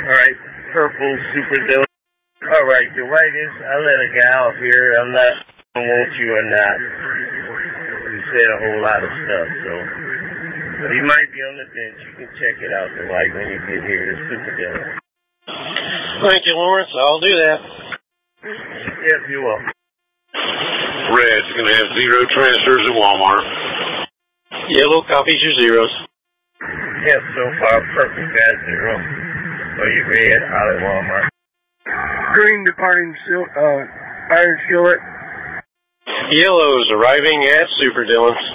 Alright, purple Super Dylan. Alright, the white is, I let a guy off here. I'm not gonna want you or not. You said a whole lot of stuff, so. You might be on the bench. You can check it out, the white, when you get here. It's Super Dylan. Thank you, Lawrence. I'll do that. Yep, you're welcome. Red's going to have 0 transfers at Walmart. Yellow copies your zeros. Yep, so far, purple got 0. So you red, out at Walmart. Green departing Iron Skillet. Yellow's arriving at Super Dylan's.